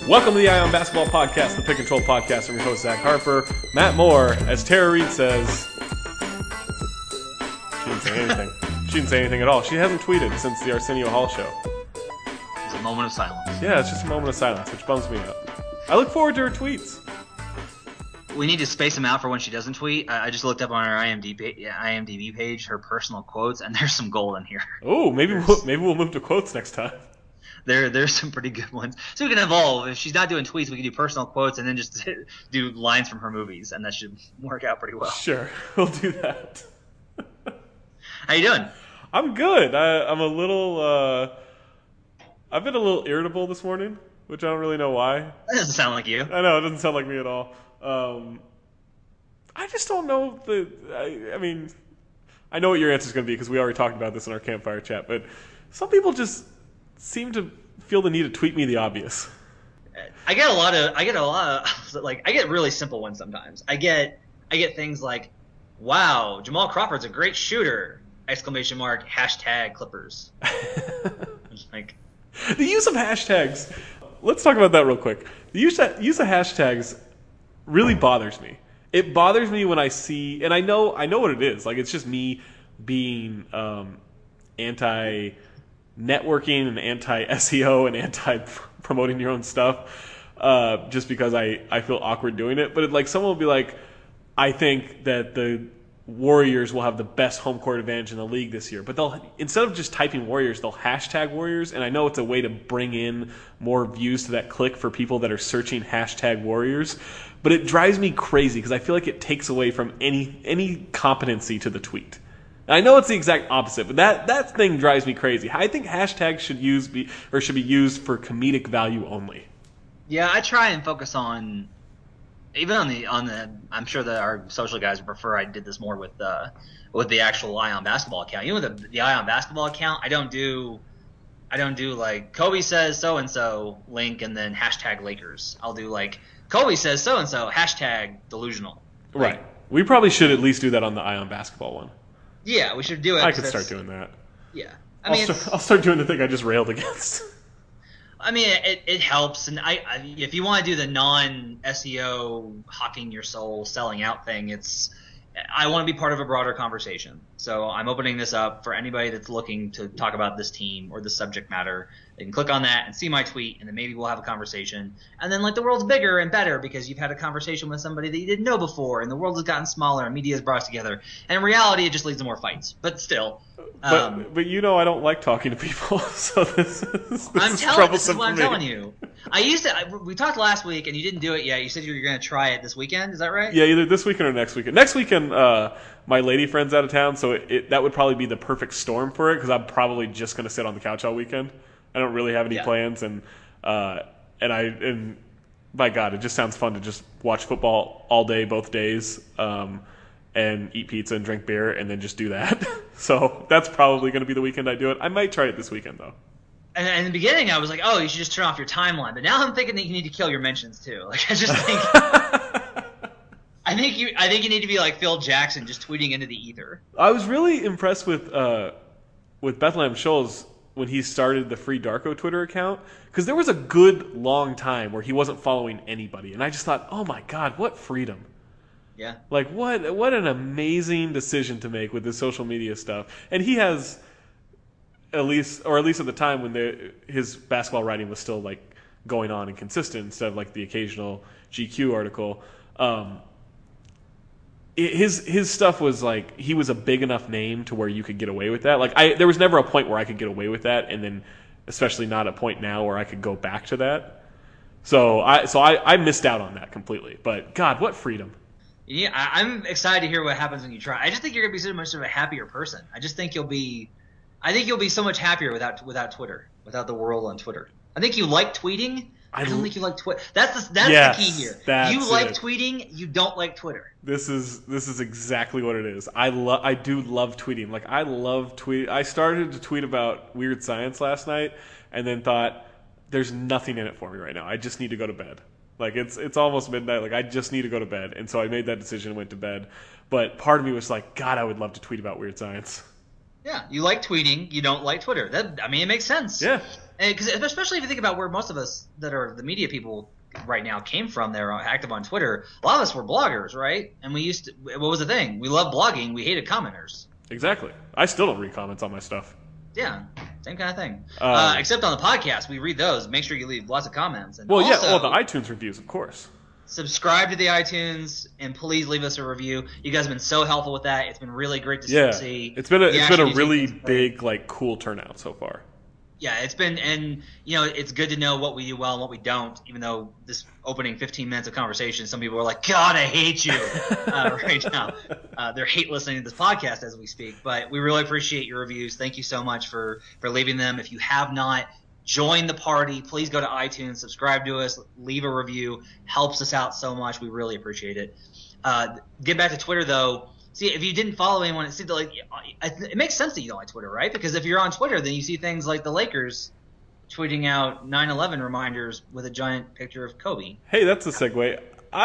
Welcome to the Eye on Basketball Podcast, the pick and roll podcast. I'm your host, Zach Harper. Matt Moore, as Tara Reid says, she didn't say anything. She didn't say anything at all. She hasn't tweeted since the Arsenio Hall show. It's a moment of silence. Yeah, it's just a moment of silence, which bums me out. I look forward to her tweets. We need to space them out for when she doesn't tweet. I just looked up on her IMDb page her personal quotes, and there's some gold in here. Oh, maybe we'll move to quotes next time. There's some pretty good ones. So we can evolve. If she's not doing tweets, we can do personal quotes and then just do lines from her movies, and that should work out pretty well. Sure, we'll do that. How you doing? I'm good. I'm a little. I've been a little irritable this morning, which I don't really know why. That doesn't sound like you. I know it doesn't sound like me at all. I just don't know I mean, I know what your answer is going to be because we already talked about this in our campfire chat. But some people just seem to feel the need to tweet me the obvious. I get a lot of like I get really simple ones sometimes. I get things like, "Wow, Jamal Crawford's a great shooter!" ! Hashtag Clippers. Like the use of hashtags. Let's talk about that real quick. The use of hashtags really bothers me. It bothers me when I see, and I know what it is. Like it's just me being anti networking and anti-SEO and anti-promoting your own stuff just because I feel awkward doing it. But like someone will be like, I think that the Warriors will have the best home court advantage in the league this year. But they'll, instead of just typing Warriors, they'll hashtag Warriors. And I know it's a way to bring in more views to that click for people that are searching hashtag Warriors. But it drives me crazy because I feel like it takes away from any competency to the tweet. I know it's the exact opposite, but that thing drives me crazy. I think hashtags should be used for comedic value only. Yeah, I try and focus on even on the. I'm sure that our social guys would prefer I did this more with the actual Eye on Basketball account. You know, the Eye on Basketball account, I don't do like Kobe says so and so link and then hashtag Lakers. I'll do like Kobe says so and so hashtag delusional. Right. Like, we probably should at least do that on the Eye on Basketball one. Yeah, we should do it. I could start doing that. Yeah, I'll start doing the thing I just railed against. I mean, it helps, and if you want to do the non-SEO hawking your soul, selling out thing, I want to be part of a broader conversation. So I'm opening this up for anybody that's looking to talk about this team or the subject matter. They can click on that and see my tweet, and then maybe we'll have a conversation. And then, like, the world's bigger and better because you've had a conversation with somebody that you didn't know before, and the world has gotten smaller, and media has brought us together. And in reality, it just leads to more fights. But still. But you know I don't like talking to people, so this is troublesome for me. I'm telling you. We talked last week, and you didn't do it yet. You said you were going to try it this weekend. Is that right? Yeah, either this weekend or next weekend. Next weekend, my lady friend's out of town, so that would probably be the perfect storm for it because I'm probably just going to sit on the couch all weekend. I don't really have any plans, and by God, it just sounds fun to just watch football all day, both days, and eat pizza and drink beer, and then just do that. So that's probably going to be the weekend I do it. I might try it this weekend though. And in the beginning, I was like, "Oh, you should just turn off your timeline." But now I'm thinking that you need to kill your mentions too. Like I just think, I think you need to be like Phil Jackson, just tweeting into the ether. I was really impressed with Bethlehem Scholes when he started the Free Darko Twitter account, because there was a good long time where he wasn't following anybody, and I just thought, oh my God, what freedom! Yeah, like what an amazing decision to make with this social media stuff. And he has at least at the time when his basketball writing was still like going on and consistent instead of like the occasional GQ article. His stuff was like he was a big enough name to where you could get away with that. Like there was never a point where I could get away with that, and then especially not a point now where I could go back to that. So I missed out on that completely. But God, what freedom! Yeah, I'm excited to hear what happens when you try. I just think you're gonna be so much of a happier person. I think you'll be so much happier without Twitter, without the world on Twitter. I think you like tweeting. I don't think you like Twitter. That's the key here. You like tweeting. You don't like Twitter. This is exactly what it is. I do love tweeting. Like I love tweet. I started to tweet about Weird Science last night, and then thought, "There's nothing in it for me right now. I just need to go to bed." Like it's almost midnight. Like I just need to go to bed, and so I made that decision and went to bed. But part of me was like, God, I would love to tweet about Weird Science. Yeah, you like tweeting, you don't like Twitter. It makes sense. Yeah. because especially if you think about where most of us that are the media people right now came from, they're active on Twitter. A lot of us were bloggers, right? And we used to, what was the thing? We loved blogging. We hated commenters. Exactly. I still don't read comments on my stuff. Yeah, same kind of thing. Except on the podcast, we read those. Make sure you leave lots of comments. And the also, iTunes reviews, of course. Subscribe to the iTunes and please leave us a review. You guys have been so helpful with that. It's been really great to see. It's been a really big, like, cool turnout so far. Yeah, it's been, and it's good to know what we do well and what we don't. Even though this opening 15 minutes of conversation, some people are like, "God, I hate you," right now. They're hate listening to this podcast as we speak. But we really appreciate your reviews. Thank you so much for leaving them. If you have not, join the party. Please go to iTunes, subscribe to us, leave a review. Helps us out so much. We really appreciate it. Get back to Twitter though. See, if you didn't follow anyone, it makes sense that you don't like Twitter, right? Because if you're on Twitter, then you see things like the Lakers tweeting out 9/11 reminders with a giant picture of Kobe. Hey, that's a segue.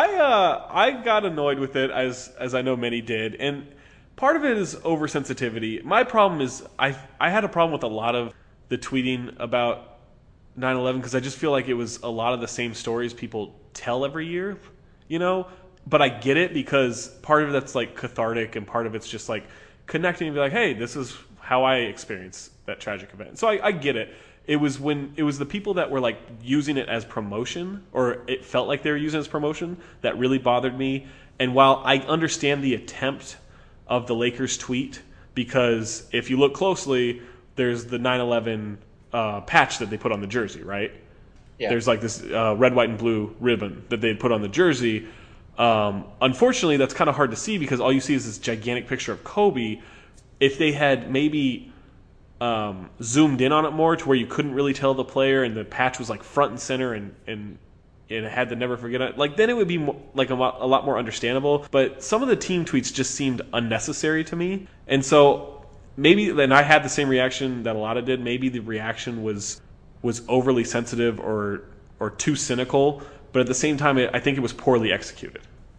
I got annoyed with it, as I know many did, and part of it is oversensitivity. My problem is I had a problem with a lot of the tweeting about 9/11 because I just feel like it was a lot of the same stories people tell every year, But I get it because part of that's like cathartic and part of it's just like connecting and be like, hey, this is how I experienced that tragic event. So I get it. It was the people that were like using it as promotion, or it felt like they were using it as promotion, that really bothered me. And while I understand the attempt of the Lakers tweet, because if you look closely, there's the 9/11 patch that they put on the jersey, right? Yeah. There's like this red, white, and blue ribbon that they put on the jersey. Unfortunately, that's kind of hard to see because all you see is this gigantic picture of Kobe. If they had maybe zoomed in on it more to where you couldn't really tell the player and the patch was like front and center and it had the never forget it, like then it would be like a lot more understandable. But some of the team tweets just seemed unnecessary to me. And so maybe, and I had the same reaction that a lot of did, maybe the reaction was overly sensitive or too cynical. But at the same time, I think it was poorly executed.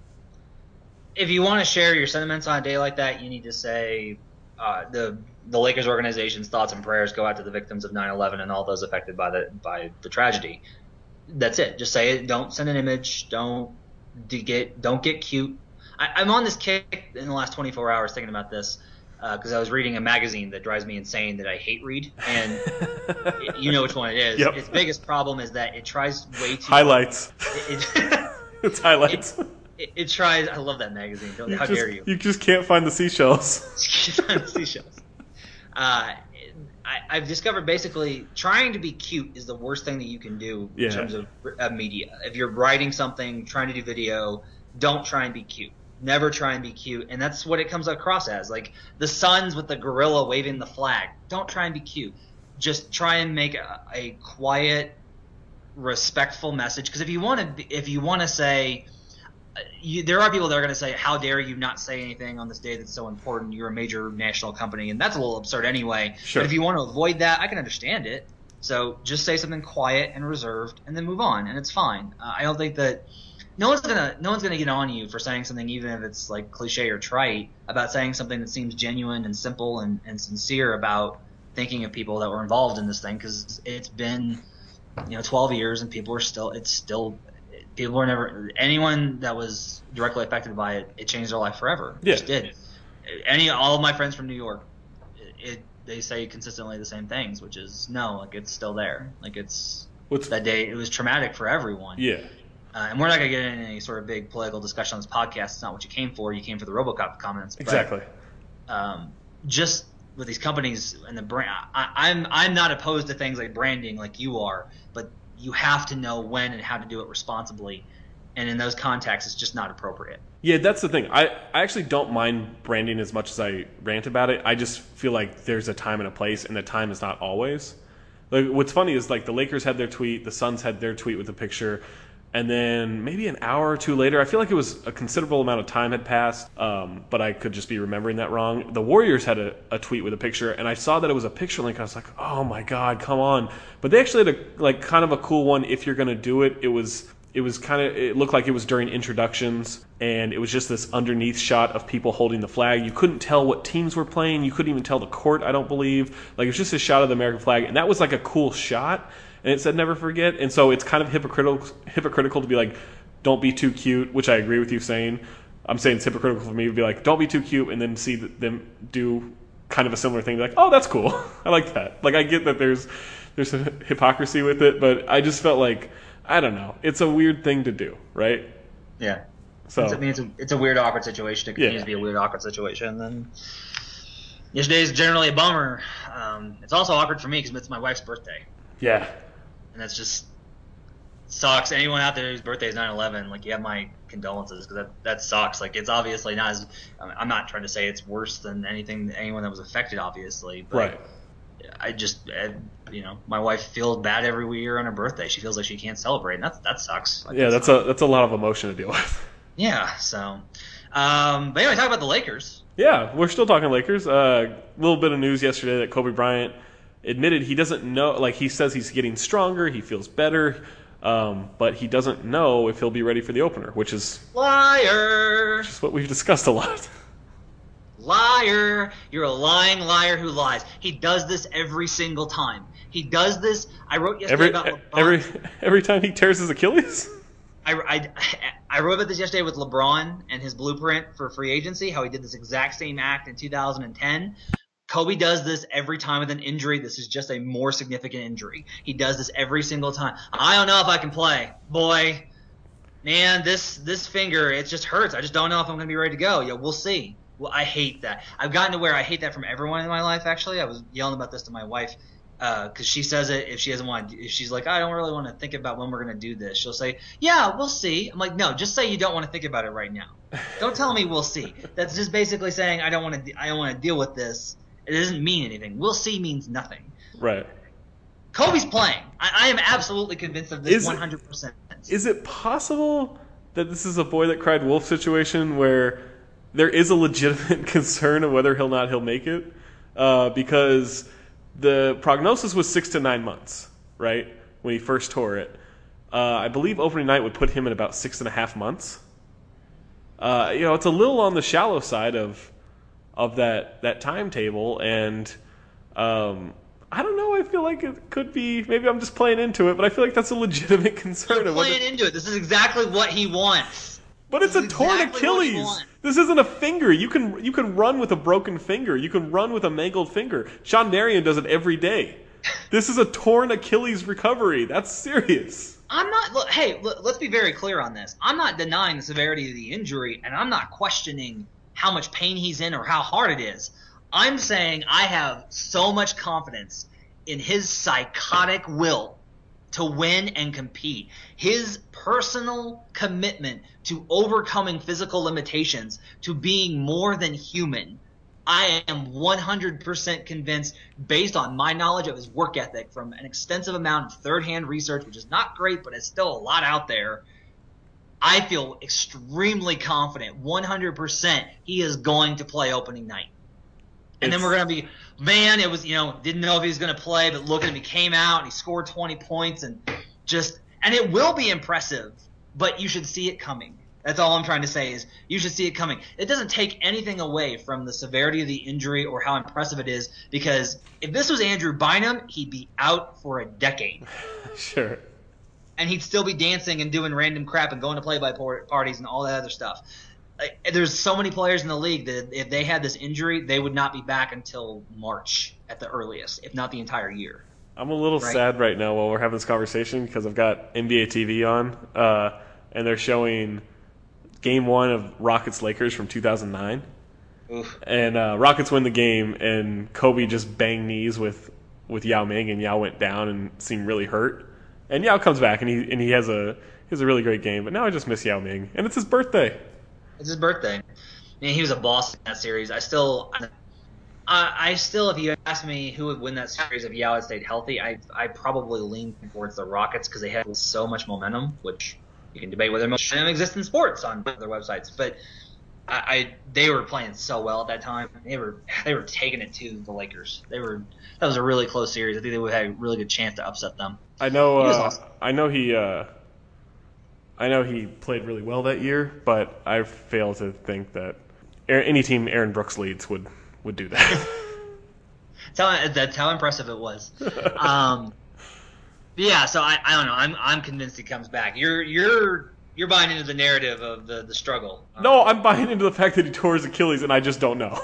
If you want to share your sentiments on a day like that, you need to say the Lakers organization's thoughts and prayers go out to the victims of 9/11 and all those affected by the tragedy. That's it. Just say it. Don't send an image. Don't get cute. I'm on this kick in the last 24 hours thinking about this because I was reading a magazine that drives me insane that I hate read, and you know which one it is. Yep. Its biggest problem is that it tries way too highlights. It's highlights. It tries. I love that magazine. How dare you? You just can't find the seashells. You can't find the seashells. I've discovered basically trying to be cute is the worst thing that you can do in terms of media. If you're writing something, trying to do video, don't try and be cute. Never try and be cute. And that's what it comes across as. Like the Suns with the gorilla waving the flag. Don't try and be cute. Just try and make a quiet, respectful message. Because if you want to say, there are people that are going to say, how dare you not say anything on this day that's so important? You're a major national company. And that's a little absurd anyway. Sure. But if you want to avoid that, I can understand it. So just say something quiet and reserved and then move on. And it's fine. I don't think that no one's gonna get on you for saying something, even if it's like cliche or trite, about saying something that seems genuine and simple and sincere about thinking of people that were involved in this thing, because it's been 12 years and people are never, anyone that was directly affected by it, it changed their life forever. Yeah. It just did. All of my friends from New York, they say consistently the same things, which is no, like it's still there. Like that day, it was traumatic for everyone. Yeah. And we're not going to get into any sort of big political discussion on this podcast. It's not what you came for. You came for the RoboCop comments. Exactly. But, just with these companies and the brand, I'm not opposed to things like branding like you are, but you have to know when and how to do it responsibly. And in those contexts, it's just not appropriate. Yeah, that's the thing. I actually don't mind branding as much as I rant about it. I just feel like there's a time and a place, and the time is not always. Like, what's funny is like the Lakers had their tweet, the Suns had their tweet with the picture, and then maybe an hour or two later, I feel like it was a considerable amount of time had passed, but I could just be remembering that wrong. The Warriors had a tweet with a picture, and I saw that it was a picture link. I was like, oh my God, come on. But they actually had kind of a cool one. If you're going to do it, it was it looked like it was during introductions, and it was just this underneath shot of people holding the flag. You couldn't tell what teams were playing. You couldn't even tell the court, I don't believe. Like, it was just a shot of the American flag, and that was like a cool shot, and it said never forget. And so it's kind of hypocritical to be like, don't be too cute, which I agree with you saying. I'm saying it's hypocritical for me to be like, don't be too cute, and then see them do kind of a similar thing. Be like, oh, that's cool. I like that. Like, I get that there's a hypocrisy with it, but I just felt like, I don't know. It's a weird thing to do, right? Yeah. So it's a weird, awkward situation. It continues to be a weird, awkward situation. And yesterday is generally a bummer. It's also awkward for me because it's my wife's birthday. Yeah. And that's just sucks. Anyone out there whose birthday is 9/11, like, you have my condolences, because that sucks. Like, it's obviously not as. I'm not trying to say it's worse than anyone that was affected, obviously. But right. I just, my wife feels bad every year on her birthday. She feels like she can't celebrate, and that sucks. Like, that's a lot of emotion to deal with. Yeah. So, but anyway, talk about the Lakers. Yeah, we're still talking Lakers. A little bit of news yesterday that Kobe Bryant admitted he doesn't know. Like, he says he's getting stronger, he feels better, but he doesn't know if he'll be ready for the opener, which is liar. Which is what we've discussed a lot. Liar. You're a lying liar who lies. He does this every single time. He does this. I wrote yesterday about LeBron. Every time he tears his Achilles? I wrote about this yesterday with LeBron and his blueprint for free agency, how he did this exact same act in 2010. Kobe does this every time with an injury. This is just a more significant injury. He does this every single time. I don't know if I can play. Boy, man, this finger, it just hurts. I just don't know if I'm going to be ready to go. Yeah, we'll see. Well, I hate that. I've gotten to where I hate that from everyone in my life, actually. I was yelling about this to my wife because she says it if she doesn't want to. If she's like, I don't really want to think about when we're going to do this, she'll say, yeah, we'll see. I'm like, no, just say you don't want to think about it right now. Don't tell me we'll see. That's just basically saying I don't want to deal with this. It doesn't mean anything. We'll see means nothing. Right. Kobe's playing. I am absolutely convinced of this 100%. Is it possible that this is a boy that cried wolf situation where there is a legitimate concern of whether he'll make it? Because the prognosis was 6 to 9 months, right, when he first tore it. I believe opening night would put him at about 6.5 months. It's a little on the shallow side of that timetable, and I don't know. I feel like it could be. Maybe I'm just playing into it, but I feel like that's a legitimate concern. You're playing into it. This is exactly what he wants. But it's a torn Achilles. This isn't a finger. You can run with a broken finger. You can run with a mangled finger. Sean Marion does it every day. This is a torn Achilles recovery. That's serious. I'm not. Look, hey, let's be very clear on this. I'm not denying the severity of the injury, and I'm not questioning how much pain he's in or how hard it is. I'm saying I have so much confidence in his psychotic will to win and compete. His personal commitment to overcoming physical limitations, to being more than human. I am 100% convinced, based on my knowledge of his work ethic from an extensive amount of third-hand research, which is not great, but it's still a lot out there. I feel extremely confident, 100%, he is going to play opening night. And then we're going to be, man, it was, didn't know if he was going to play, but look at him, he came out and he scored 20 points and it will be impressive, but you should see it coming. That's all I'm trying to say is you should see it coming. It doesn't take anything away from the severity of the injury or how impressive it is, because if this was Andrew Bynum, he'd be out for a decade. Sure. And he'd still be dancing and doing random crap and going to play-by parties and all that other stuff. There's so many players in the league that if they had this injury, they would not be back until March at the earliest, if not the entire year. I'm a little sad right now while we're having this conversation because I've got NBA TV on, and they're showing Game 1 of Rockets-Lakers from 2009. Oof. And Rockets win the game, and Kobe just banged knees with Yao Ming, and Yao went down and seemed really hurt. And Yao comes back, and he has a really great game. But now I just miss Yao Ming, and it's his birthday. It's his birthday. He was a boss in that series. I still, if you ask me who would win that series if Yao had stayed healthy, I probably lean towards the Rockets because they had so much momentum, which you can debate whether momentum exists in sports on their websites. But they were playing so well at that time. They were taking it to the Lakers. That was a really close series. I think they would have had a really good chance to upset them. I know. He was awesome. I know he I know he played really well that year, but I fail to think that any team Aaron Brooks leads would do that. That's how impressive it was. Yeah, so I don't know. I'm convinced he comes back. You're buying into the narrative of the struggle. No, I'm buying into the fact that he tore his Achilles, and I just don't know.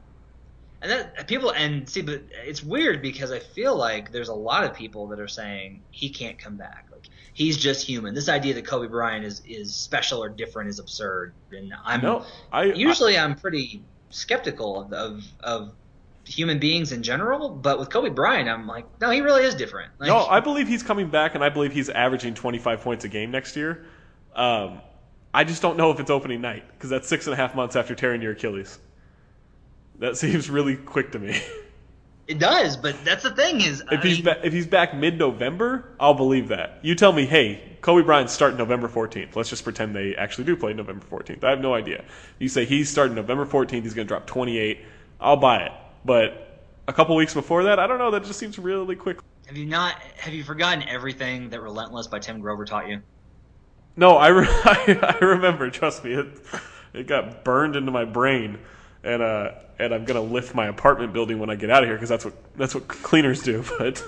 But it's weird because I feel like there's a lot of people that are saying he can't come back. Like he's just human. This idea that Kobe Bryant is special or different is absurd. And I'm pretty skeptical of human beings in general, but with Kobe Bryant, I'm like, no, he really is different. Like, no, I believe he's coming back, and I believe he's averaging 25 points a game next year. I just don't know if it's opening night because that's 6.5 months after tearing your Achilles. That seems really quick to me. It does, but that's the thing is, if he's back mid-November, I'll believe that. You tell me, hey, Kobe Bryant's starting November 14th. Let's just pretend they actually do play November 14th. I have no idea. You say he's starting November 14th, he's going to drop 28. I'll buy it. But a couple weeks before that, I don't know. That just seems really quick. Have you forgotten everything that Relentless by Tim Grover taught you? No, I remember. Trust me, it got burned into my brain. And I'm gonna lift my apartment building when I get out of here because that's what cleaners do. But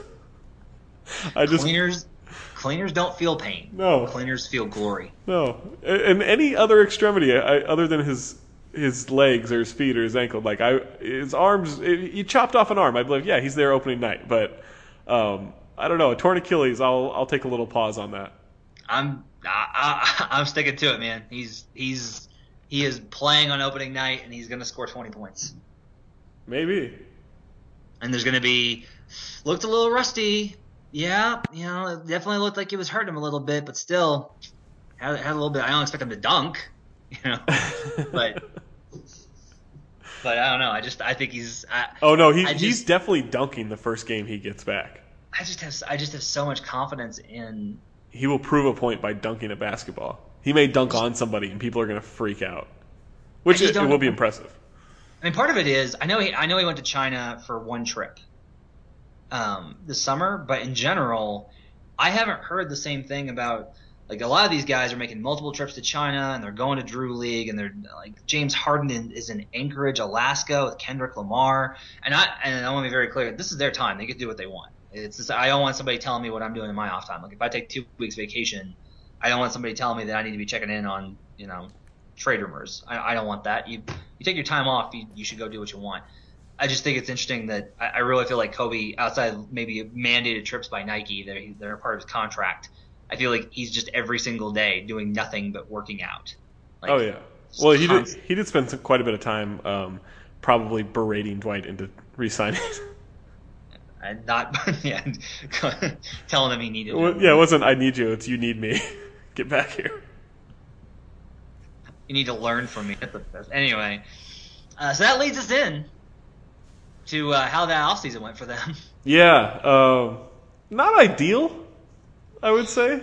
cleaners don't feel pain. No, cleaners feel glory. No, and any other extremity other than his legs or his feet or his ankle, like his arms. He chopped off an arm. I believe, yeah, he's there opening night. But I don't know, a torn Achilles. I'll take a little pause on that. I'm sticking to it, man. He is playing on opening night, and he's going to score 20 points. Maybe. And there's going to be – looked a little rusty. Yeah, it definitely looked like it was hurting him a little bit, but still had a little bit – I don't expect him to dunk, but I don't know. I think he's he's definitely dunking the first game he gets back. I just have so much confidence in – He will prove a point by dunking a basketball. He may dunk on somebody, and people are going to freak out, which it will be impressive. I mean, part of it is I know he went to China for one trip this summer, but in general, I haven't heard the same thing about like a lot of these guys are making multiple trips to China, and they're going to Drew League, and they're like James Harden is in Anchorage, Alaska with Kendrick Lamar, and I want to be very clear, this is their time; they can do what they want. I don't want somebody telling me what I'm doing in my off time. Like if I take 2 weeks vacation. I don't want somebody telling me that I need to be checking in on, trade rumors. I don't want that. You take your time off, you should go do what you want. I just think it's interesting that I really feel like Kobe, outside of maybe mandated trips by Nike, they're a part of his contract. I feel like he's just every single day doing nothing but working out. Like, oh, yeah. Well, he did spend quite a bit of time probably berating Dwight into re-signing. And not telling him he needed him. Well, yeah, it wasn't I need you, it's you need me. Get back here. You need to learn from me. Anyway, so that leads us in to how that offseason went for them. Yeah, not ideal, I would say.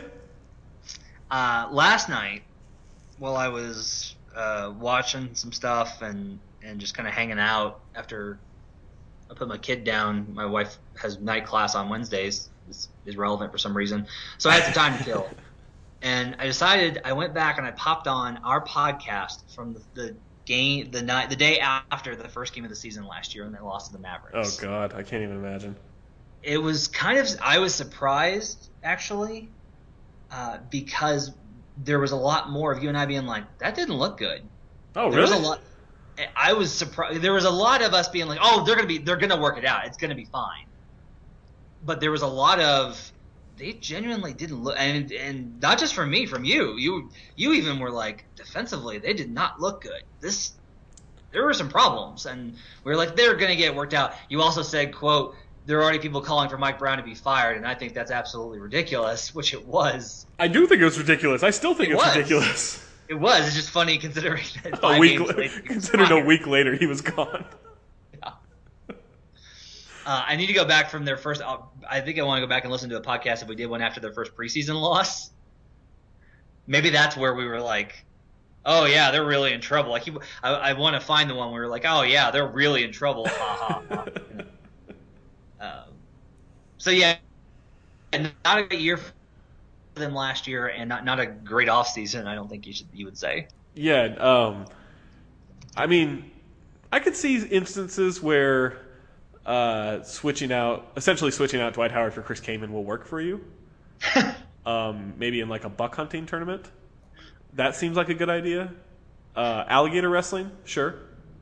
Last night, while I was watching some stuff and just kind of hanging out after I put my kid down, my wife has night class on Wednesdays. This is relevant for some reason. So I had some time to kill. And I decided I went back and I popped on our podcast from the day after the first game of the season last year when they lost to the Mavericks. Oh God, I can't even imagine. It was I was surprised actually, because there was a lot more of you and I being like, that didn't look good. Oh, there really? Was a lot, I was surprised. There was a lot of us being like, oh, they're gonna work it out. It's gonna be fine. But there was a lot of they genuinely didn't look, and not just from me, from you. You even were like, defensively, they did not look good. There were some problems, and we were like, they're gonna get worked out. You also said, quote, there are already people calling for Mike Brown to be fired, and I think that's absolutely ridiculous, which it was. I do think it was ridiculous. I still think it's ridiculous. It was. It's just funny considering that a week later he was gone. Yeah. I need to go back from their first. I think I want to go back and listen to a podcast if we did one after their first preseason loss. Maybe that's where we were like, "Oh yeah, they're really in trouble." Like I want to find the one where we were like, "Oh yeah, they're really in trouble." Ha ha. So yeah, not a good year them last year and not a great offseason, I don't think you would say. Yeah, I mean, I could see instances where essentially switching out Dwight Howard for Chris Kaman will work for you. Maybe in like a buck hunting tournament. That seems like a good idea. Alligator wrestling, sure.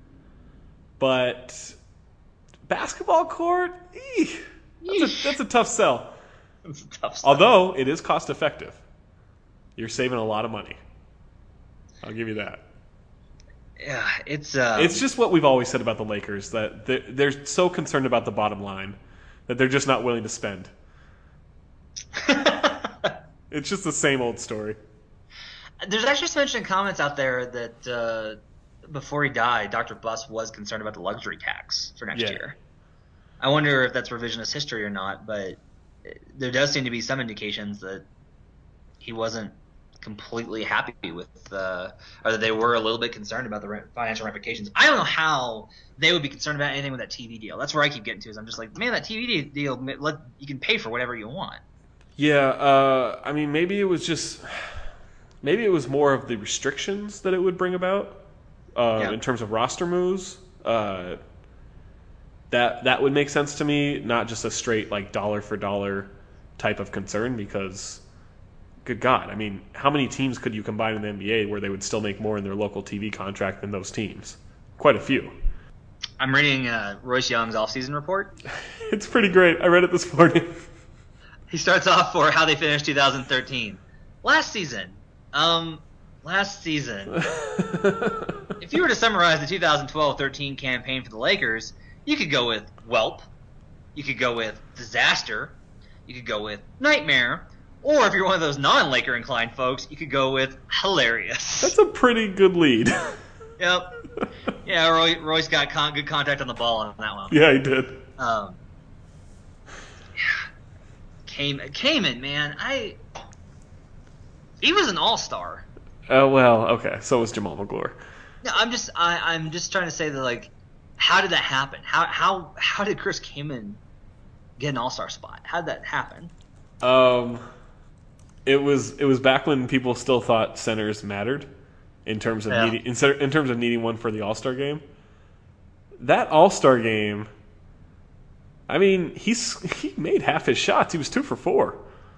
But basketball court, that's a tough sell. It's a tough sell. Although it is cost effective. You're saving a lot of money. I'll give you that. Yeah, it's just what we've always said about the Lakers, that they're so concerned about the bottom line that they're just not willing to spend. It's just the same old story. There's actually some interesting comments out there that before he died, Dr. Buss was concerned about the luxury tax for next year. I wonder if that's revisionist history or not, but there does seem to be some indications that he wasn't completely happy with, or that they were a little bit concerned about the financial ramifications. I don't know how they would be concerned about anything with that TV deal. That's where I keep getting to. Is I'm just like, man, that TV deal, you can pay for whatever you want. Yeah, I mean, maybe it was more of the restrictions that it would bring about in terms of roster moves. That would make sense to me, not just a straight like dollar for dollar type of concern, because good God, I mean, how many teams could you combine in the NBA where they would still make more in their local TV contract than those teams? Quite a few. I'm reading Royce Young's offseason report. It's pretty great. I read it this morning. He starts off for how they finished 2013. Last season. If you were to summarize the 2012-13 campaign for the Lakers, you could go with Welp. You could go with disaster. You could go with nightmare. Or if you're one of those non-Laker inclined folks, you could go with hilarious. That's a pretty good lead. Yep. Yeah, Royce got good contact on the ball on that one. Yeah, he did. Kaman, man, he was an all-star. Oh well, okay. So was Jamal McGlure. No, I'm just trying to say that, like, how did that happen? How did Chris Kaman get an all-star spot? How did that happen? It was back when people still thought centers mattered in terms of needing one for the All-Star game. That All-Star game, I mean, he made half his shots. He was 2 for 4.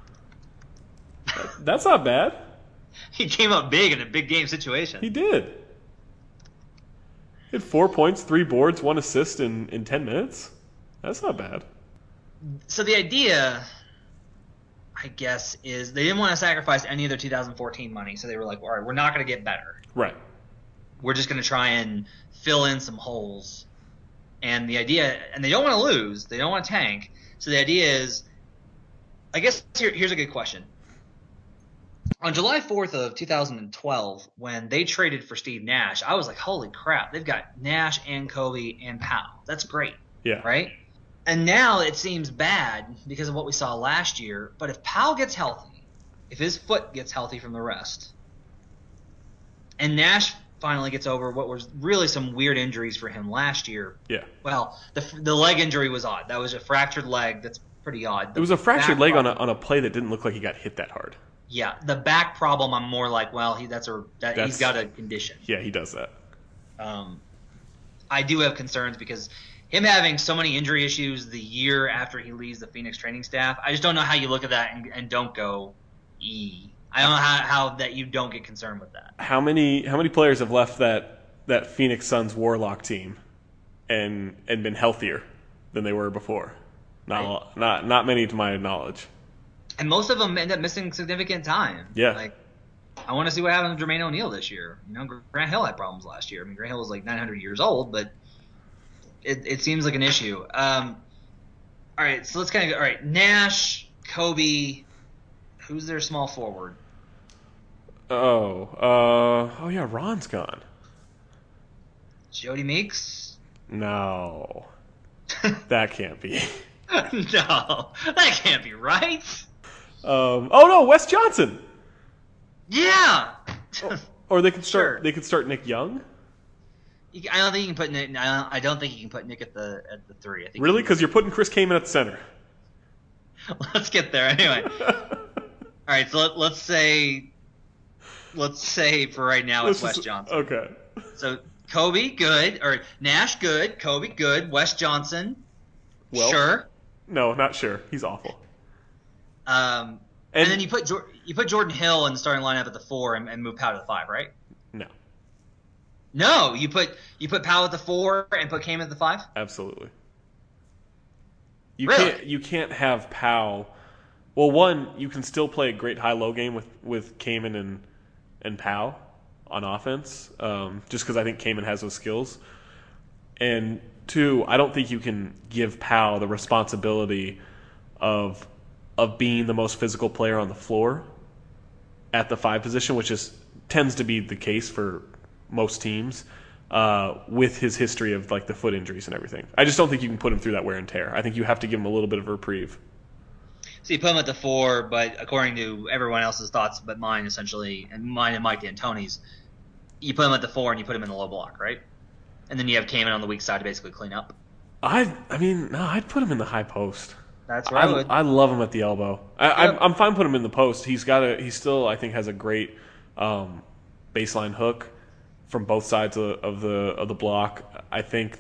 That's not bad. He came up big in a big game situation. He did. He had 4 points, 3 boards, 1 assist in 10 minutes. That's not bad. So the idea, I guess, is they didn't want to sacrifice any of their 2014 money, so they were like, all right, we're not going to get better. Right. We're just going to try and fill in some holes. And the idea, and they don't want to lose, they don't want to tank, so the idea is, I guess here's a good question. On July 4th of 2012, when they traded for Steve Nash, I was like, holy crap, they've got Nash and Kobe and Powell. That's great. Yeah. Right? And now it seems bad because of what we saw last year. But if Powell gets healthy, if his foot gets healthy from the rest, and Nash finally gets over what was really some weird injuries for him last year. Yeah. Well, the leg injury was odd. That was a fractured leg. That's pretty odd. It was a fractured leg on a play that didn't look like he got hit that hard. Yeah. The back problem, I'm more like, well, he's got a condition. Yeah, he does that. I do have concerns because him having so many injury issues the year after he leaves the Phoenix training staff, I just don't know how you look at that and don't go, I don't know how that you don't get concerned with that. How many players have left that Phoenix Suns Warlock team and been healthier than they were before? Not many to my knowledge. And most of them end up missing significant time. Yeah. Like, I want to see what happened to Jermaine O'Neal this year. You know, Grant Hill had problems last year. I mean, Grant Hill was like 900 years old, but it seems like an issue. All right, so let's kind of go. All right, Nash, Kobe, who's their small forward? Oh yeah, Ron's gone. Jody Meeks? No. That can't be. No, that can't be right. Oh no, Wes Johnson. Yeah. Or they could start. Sure. They could start Nick Young. I don't think you can put Nick. I don't think you can put Nick at the 3. I think Really, because you're putting Chris Kaman at the center. Let's get there anyway. All right, so let's say for right now it's Wes Johnson. Okay. So Kobe, good, or Nash, good. Kobe, good. Wes Johnson, Well, sure. No, not sure. He's awful. And then you put Jordan Hill in the starting lineup at the 4 and move Powell to the 5, right? No. No, you put Powell at the 4 and put Kaman at the 5. Absolutely. Really? You can't have Powell. Well, one, you can still play a great high-low game with Kaman and Powell on offense, just because I think Kaman has those skills. And two, I don't think you can give Powell the responsibility of being the most physical player on the floor at the 5 position, which tends to be the case for most teams, with his history of like the foot injuries and everything. I just don't think you can put him through that wear and tear. I think you have to give him a little bit of a reprieve. So you put him at the 4, but according to everyone else's thoughts but mine, essentially, and mine and Mike D'Antoni's, you put him at the 4 and you put him in the low block, right? And then you have Kaman on the weak side to basically clean up. I'd put him in the high post. That's where I would. I love him at the elbow. I'm fine putting him in the post. He still I think has a great baseline hook from both sides of the block. I think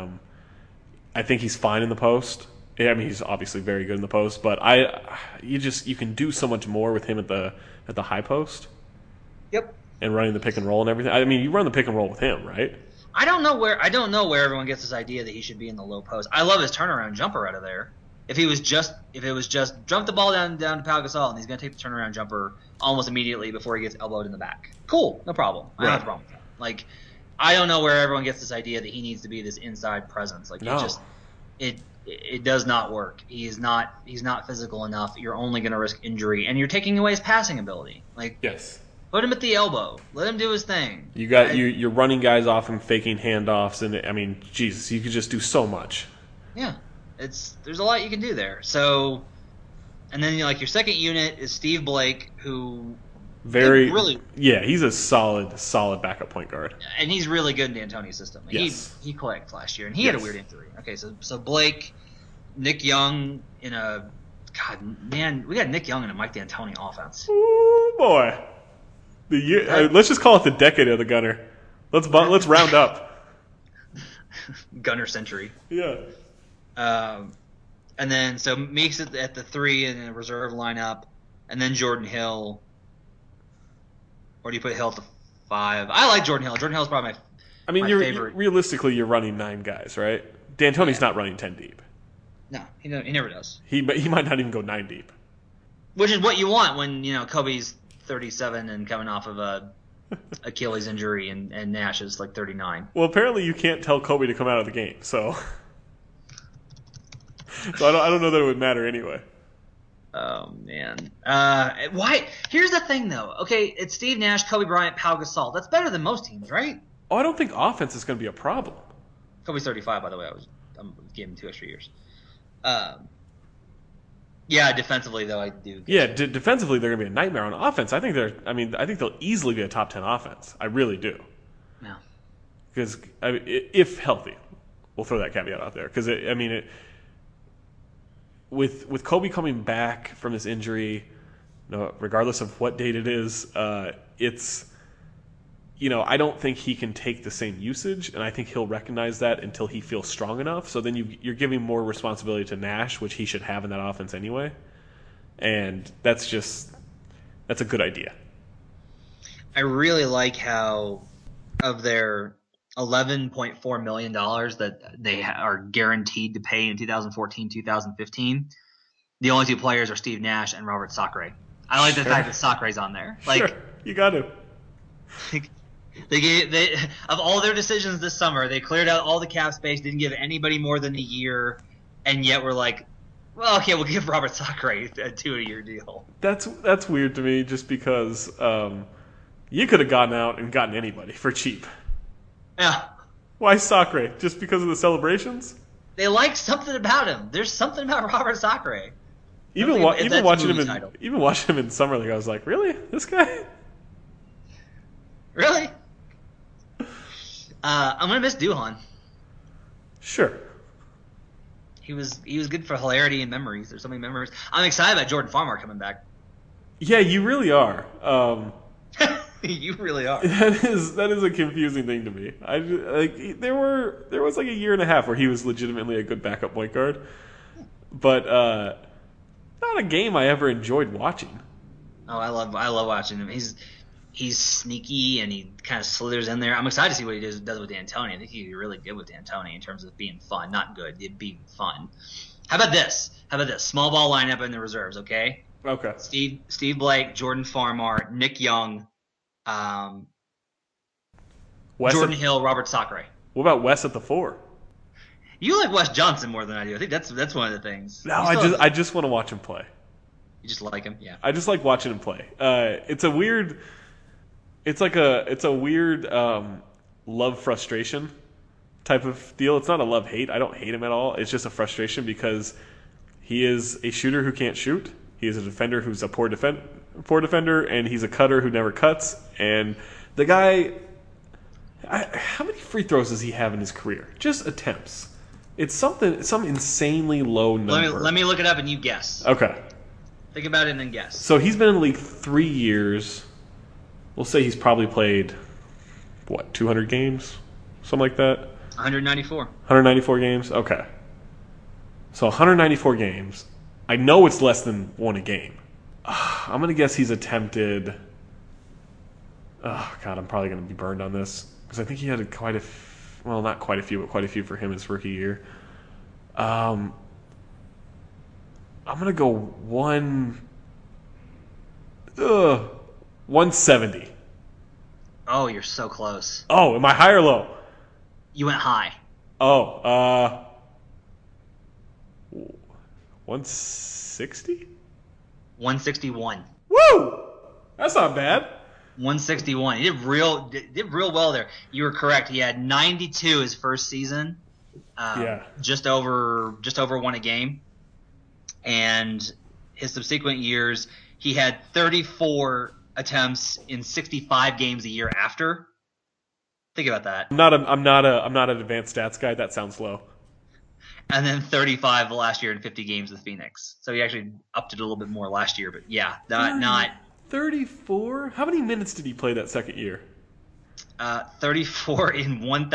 he's fine in the post. I mean, he's obviously very good in the post, but you can do so much more with him at the high post. Yep. And running the pick and roll and everything. I mean, you run the pick and roll with him, right? I don't know where everyone gets this idea that he should be in the low post. I love his turnaround jumper out of there. If it was just dump the ball down to Pau Gasol and he's going to take the turnaround jumper almost immediately before he gets elbowed in the back. Cool, no problem. I don't have a problem with that. Like, I don't know where everyone gets this idea that he needs to be this inside presence. Like, no. It does not work. He's not physical enough. You're only going to risk injury, and you're taking away his passing ability. Like, yes. Put him at the elbow. Let him do his thing. You're running guys off and faking handoffs, and I mean, Jesus, you could just do so much. Yeah, there's a lot you can do there. So, and then your second unit is Steve Blake, who he's a solid backup point guard, and he's really good in D'Antoni's system. Yes. He clicked last year, and he had a weird injury. Okay, so Blake, Nick Young in a we got Nick Young in a Mike D'Antoni offense. Ooh boy. Let's just call it the decade of the Gunner. Let's round up. Gunner century. Yeah. And then so Meeks at the 3 in a reserve lineup, and then Jordan Hill. Or do you put Hill at the 5? I like Jordan Hill. Jordan Hill's probably my favorite. Realistically, you're running 9 guys, right? D'Antoni's not running 10 deep. No, he never does. He might not even go 9 deep. Which is what you want when Kobe's 37 and coming off of a Achilles injury, and Nash is like 39. Well, apparently you can't tell Kobe to come out of the game, so I don't know that it would matter anyway. Oh man, why? Here's the thing, though. Okay, it's Steve Nash, Kobe Bryant, Pau Gasol. That's better than most teams, right? Oh, I don't think offense is going to be a problem. Kobe's 35, by the way. I'm giving him 2 extra years. Yeah, defensively though, I do. Yeah, defensively they're gonna be a nightmare. On offense, I think they'll easily be a top 10 offense. I really do. No. Because if healthy, we'll throw that caveat out there. Because with Kobe coming back from this injury, regardless of what date it is, it's I don't think he can take the same usage, and I think he'll recognize that until he feels strong enough. So then you're giving more responsibility to Nash, which he should have in that offense anyway. And that's a good idea. I really like how of their $11.4 million that they are guaranteed to pay in 2014-2015, the only 2 players are Steve Nash and Robert Sacre. I like the fact that Sacre's on there. Like, sure, you got to. They of all their decisions this summer, they cleared out all the cap space, didn't give anybody more than a year, and yet we're like, well, okay, we'll give Robert Sacre a 2-year deal. That's weird to me, just because you could have gone out and gotten anybody for cheap. Yeah. Why Sacre? Just because of the celebrations? They like something about him. There's something about Robert Sacre. Even watching him in Summer League, I was like, really, this guy? Really? I'm gonna miss Duhan. Sure. He was good for hilarity and memories. There's so many memories. I'm excited about Jordan Farmar coming back. Yeah, you really are. You really are. That is a confusing thing to me. There was like a year and a half where he was legitimately a good backup point guard, but not a game I ever enjoyed watching. Oh, I love watching him. He's sneaky and he kind of slithers in there. I'm excited to see what he does with D'Antoni. I think he'd be really good with D'Antoni in terms of being fun. Not good, it'd be fun. How about this? Small ball lineup in the reserves, okay? Okay. Steve Blake, Jordan Farmar, Nick Young, Jordan Hill, Robert Sacre. What about Wes at the 4? You like Wes Johnson more than I do. I think that's one of the things. No, I just want to watch him play. You just like him, yeah. I just like watching him play. It's a weird love frustration type of deal. It's not a love hate. I don't hate him at all. It's just a frustration because he is a shooter who can't shoot. He is a defender who's a poor defender, and he's a cutter who never cuts. And the guy, how many free throws does he have in his career? Just attempts. It's some insanely low number. Let me look it up and you guess. Okay. Think about it and then guess. So he's been in the league 3 years. We'll say he's probably played, 200 games? Something like that? 194. 194 games? Okay. So 194 games. I know it's less than one a game. I'm going to guess he's attempted... Oh, God, I'm probably going to be burned on this. Because I think he had not quite a few, but quite a few for him his rookie year. I'm going to go 170. Oh, you're so close. Oh, am I high or low? You went high. Oh, 160? 161. Woo! That's not bad. 161. He did real well there. You were correct. He had 92 his first season. Just over one a game. And his subsequent years, he had 34 attempts in 65 games a year after. Think about that. I'm not an advanced stats guy. That sounds low. And then 35 the last year in 50 games with Phoenix. So he actually upped it a little bit more last year. But yeah, not 34. How many minutes did he play that second year? 34 in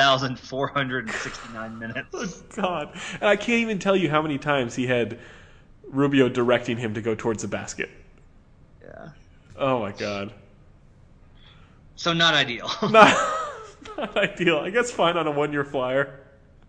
1,469 minutes. Oh, God. And I can't even tell you how many times he had Rubio directing him to go towards the basket. Yeah. Oh, my God. So not ideal. Not ideal. I guess fine on a one-year flyer.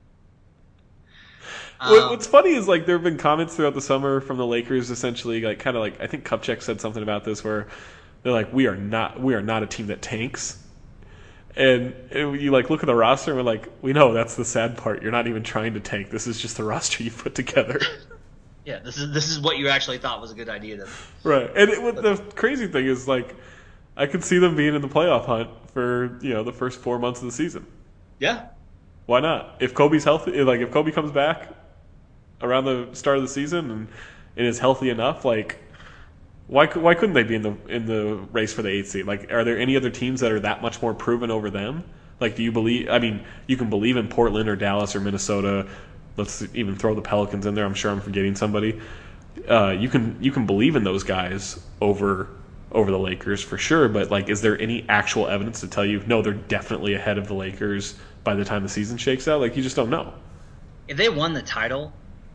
What's funny is there have been comments throughout the summer from the Lakers, essentially I think Kupchak said something about this where they're like, we are not a team that tanks, and you look at the roster and we're like, we know that's the sad part. You're not even trying to tank. This is just the roster you put together. Yeah, this is what you actually thought was a good idea then. Right, and the crazy thing is I could see them being in the playoff hunt for the first 4 months of the season. Yeah. Why not? If Kobe's healthy, if Kobe comes back around the start of the season and is healthy enough, why couldn't they be in the race for the 8th seed? Are there any other teams that are that much more proven over them? Do you believe? I mean, you can believe in Portland or Dallas or Minnesota. Let's even throw the Pelicans in there. I'm sure I'm forgetting somebody. You can believe in those guys over the Lakers for sure. But is there any actual evidence to tell you no, they're definitely ahead of the Lakers by the time the season shakes out? You just don't know. If they won the title.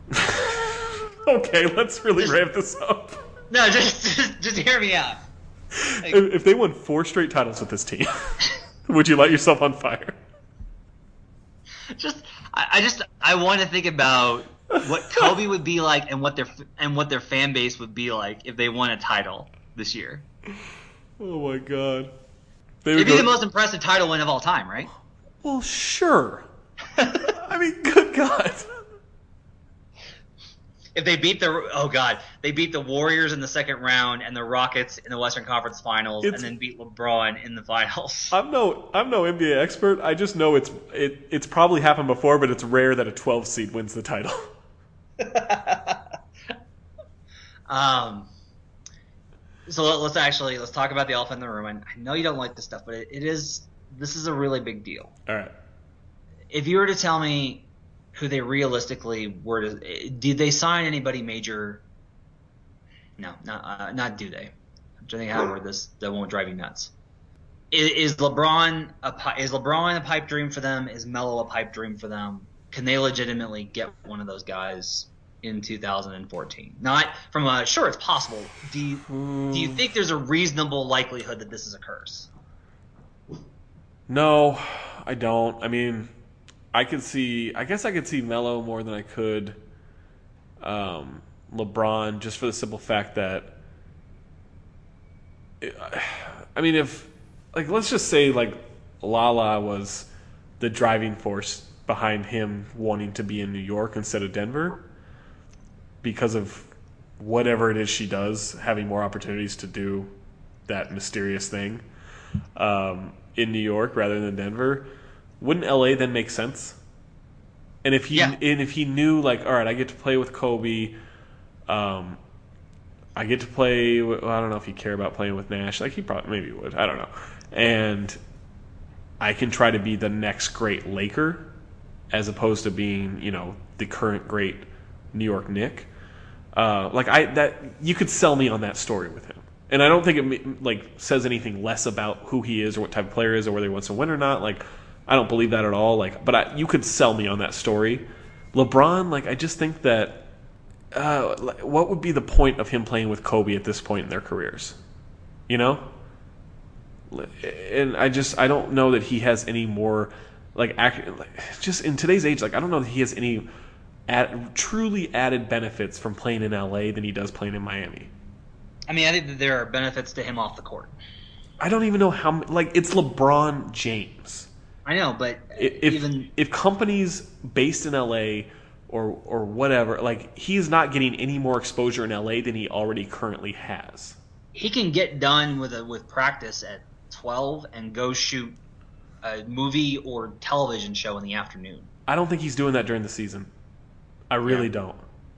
Okay, let's really ramp this up. No, just hear me out. If they won 4 straight titles with this team, would you light yourself on fire? I want to think about what Kobe would be like and what their fan base would be like if they won a title this year. Oh my God! It'd be the most impressive title win of all time, right? Well, sure. I mean, good God. If they beat the Warriors in the second round and the Rockets in the Western Conference Finals, and then beat LeBron in the finals. I'm no NBA expert. I just know it's probably happened before, but it's rare that a 12 seed wins the title. So let's talk about the elephant in the room. I know you don't like this stuff, but this is a really big deal. All right. If you were to tell me who they realistically were did they sign anybody major? No, not do they. I'm trying to think of how to word this that won't drive you nuts. Is LeBron a pipe dream for them? Is Melo a pipe dream for them? Can they legitimately get one of those guys in 2014? Not from a sure it's possible. Do you think there's a reasonable likelihood that this occurs? No, I don't. I mean, I guess I could see Melo more than I could LeBron, just for the simple fact that, I mean, if, like, let's just say, like, Lala was the driving force behind him wanting to be in New York instead of Denver because of whatever it is she does, having more opportunities to do that mysterious thing in New York rather than Denver, wouldn't LA then make sense? And if he knew, like, all right, I get to play with Kobe, I get to play. Well, I don't know if he'd care about playing with Nash. Like, he probably maybe would. I don't know. And I can try to be the next great Laker, as opposed to being, the current great New York Knick. You could sell me on that story with him. And I don't think it says anything less about who he is or what type of player he is or whether he wants to win or not. Like, I don't believe that at all. But you could sell me on that story. LeBron, I just think that what would be the point of him playing with Kobe at this point in their careers? And I don't know that he has any more just in today's age. I don't know that he has any truly added benefits from playing in LA than he does playing in Miami. I mean, I think that there are benefits to him off the court. I don't even know how. It's LeBron James. I know, but if companies based in LA or whatever, he's not getting any more exposure in LA than he already currently has. He can get done with practice at 12 and go shoot a movie or television show in the afternoon. I don't think he's doing that during the season. I really don't.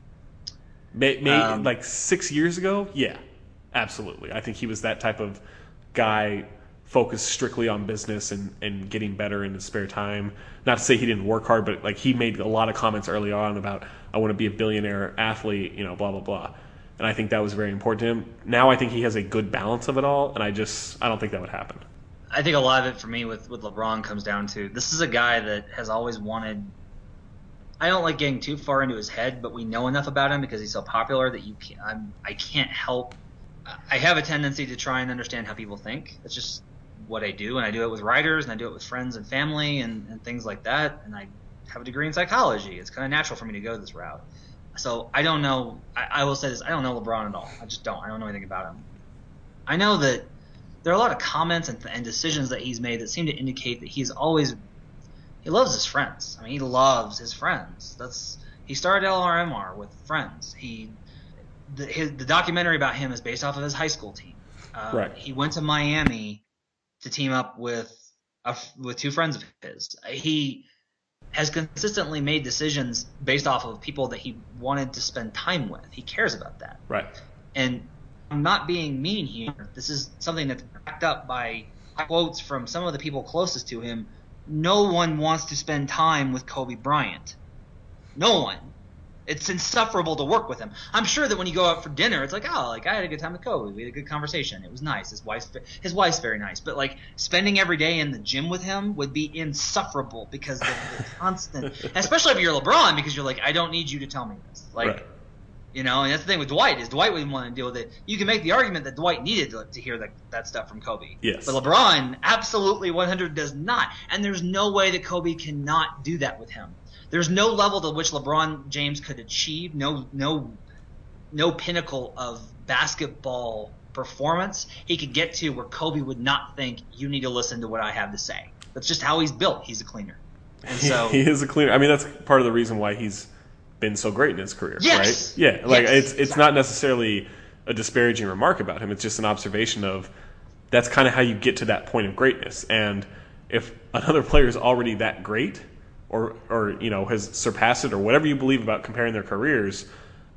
Maybe 6 years ago, yeah, absolutely. I think he was that type of guy focused strictly on business and getting better in his spare time. Not to say he didn't work hard, but he made a lot of comments early on about, I want to be a billionaire athlete, blah, blah, blah. And I think that was very important to him. Now I think he has a good balance of it all, and I don't think that would happen. I think a lot of it for me with LeBron comes down to, this is a guy that has always wanted – I don't like getting too far into his head, but we know enough about him because he's so popular that I can't help – I have a tendency to try and understand how people think. It's just what I do, and I do it with writers, and I do it with friends and family and things like that, and I have a degree in psychology. It's kind of natural for me to go this route. So I don't know. I will say this. I don't know LeBron at all. I just don't. I don't know anything about him. I know that there are a lot of comments and decisions that he's made that seem to indicate that he loves his friends. I mean, he loves his friends. He started LRMR with friends. The documentary about him is based off of his high school team. Right. He went to Miami to team up with two friends of his. He has consistently made decisions based off of people that he wanted to spend time with. He cares about that. Right. And I'm not being mean here. This is something that's backed up by quotes from some of the people closest to him. No one wants to spend time with Kobe Bryant. No one. It's insufferable to work with him. I'm sure that when you go out for dinner, it's I had a good time with Kobe. We had a good conversation. It was nice. His wife's very nice. But spending every day in the gym with him would be insufferable because of the constant, especially if you're LeBron, because you're I don't need you to tell me this. Right. And that's the thing with Dwight is Dwight wouldn't want to deal with it. You can make the argument that Dwight needed to hear that stuff from Kobe. Yes. But LeBron absolutely 100 does not. And there's no way that Kobe cannot do that with him. There's no level to which LeBron James could achieve, no pinnacle of basketball performance he could get to where Kobe would not think you need to listen to what I have to say. That's just how he's built. He's a cleaner. And so he is a cleaner. I mean, that's part of the reason why he's been so great in his career, yes. right? Yeah, yes. It's not necessarily a disparaging remark about him. It's just an observation of that's kind of how you get to that point of greatness. And if another player is already that great, or has surpassed it, or whatever you believe about comparing their careers,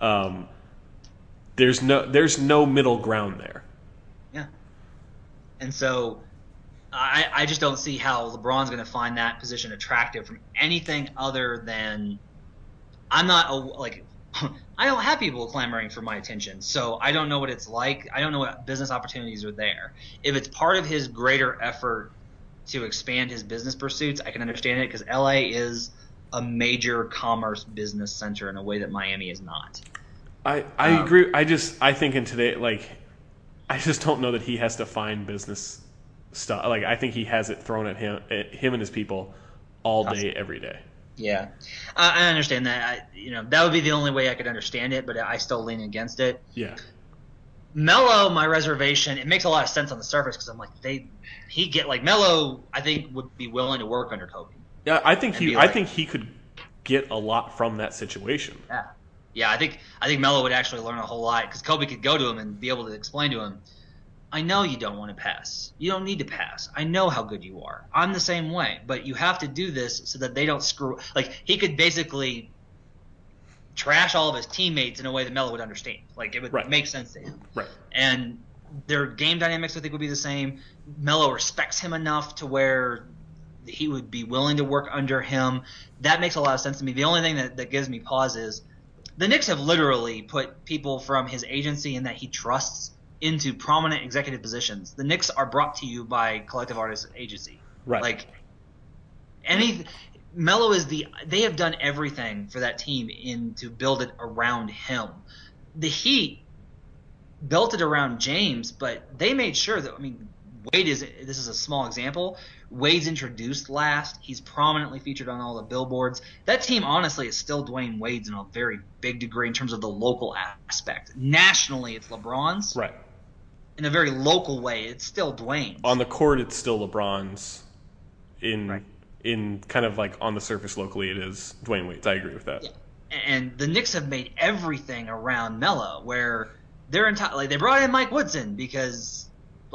there's no middle ground there. Yeah. And so I just don't see how LeBron's going to find that position attractive from anything other than I'm not I don't have people clamoring for my attention, so I don't know what it's like. I don't know what business opportunities are there. If it's part of his greater effort to expand his business pursuits, I can understand it because LA is a major commerce business center in a way that Miami is not. I agree. I think in today, like, I just don't know that he has to find business stuff. Like, I think he has it thrown at him and his people all day, every day. Yeah, I understand that. That would be the only way I could understand it, but I still lean against it. Yeah. Melo, my reservation, it makes a lot of sense on the surface because I'm like, Melo, I think would be willing to work under Kobe. Yeah, I think he could get a lot from that situation. Yeah. I think Melo would actually learn a whole lot because Kobe could go to him and be able to explain to him, I know you don't want to pass. You don't need to pass. I know how good you are. I'm the same way, but you have to do this so that they don't screw. Like, he could basically trash all of his teammates in a way that Melo would understand. Like, it would make sense to him. Right. And their game dynamics, I think, would be the same. Melo respects him enough to where he would be willing to work under him. That makes a lot of sense to me. The only thing that gives me pause is the Knicks have literally put people from his agency and that he trusts into prominent executive positions. The Knicks are brought to you by Collective Artists Agency. Right. Like, Melo they have done everything for that team to build it around him. The Heat built it around James, but they made sure that, this is a small example. Wade's introduced last. He's prominently featured on all the billboards. That team, honestly, is still Dwayne Wade's in a very big degree in terms of the local aspect. Nationally, it's LeBron's. Right. In a very local way, it's still Dwayne's. On the court, it's still LeBron's. In kind of like on the surface locally, it is Dwayne Wade's. I agree with that. Yeah. And the Knicks have made everything around Melo, where they're they brought in Mike Woodson because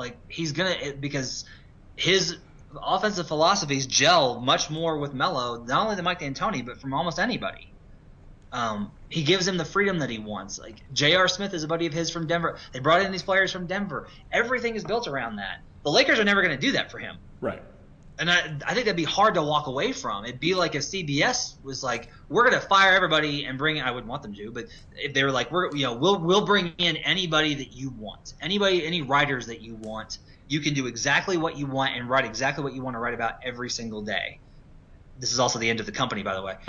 his offensive philosophies gel much more with Melo, not only than Mike D'Antoni, but from almost anybody. He gives him the freedom that he wants. Like, J.R. Smith is a buddy of his from Denver. They brought in these players from Denver. Everything is built around that. The Lakers are never going to do that for him. Right. And I think that'd be hard to walk away from. It'd be like if CBS was like, we're going to fire everybody and I wouldn't want them to, but if they were like, we'll bring in anybody that you want. Any writers that you want. You can do exactly what you want and write exactly what you want to write about every single day. This is also the end of the company, by the way.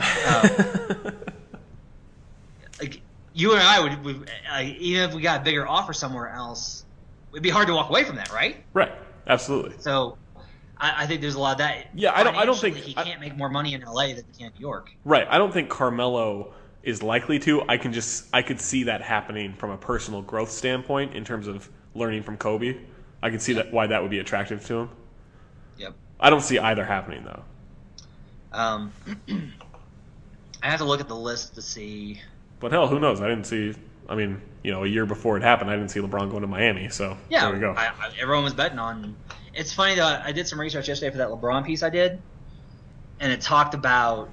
Like, you and I would even if we got a bigger offer somewhere else, it'd be hard to walk away from that, right? Right. Absolutely. So I think there's a lot of that. Yeah, I don't think he can't make more money in LA than he can in New York. Right. I don't think Carmelo is likely to. I could see that happening from a personal growth standpoint in terms of learning from Kobe. I can see why that would be attractive to him. Yep. I don't see either happening though. I have to look at the list to see. But hell, who knows? I didn't see. A year before it happened, I didn't see LeBron going to Miami. So yeah, there we go. Everyone was betting on. It's funny though. I did some research yesterday for that LeBron piece I did, and it talked about.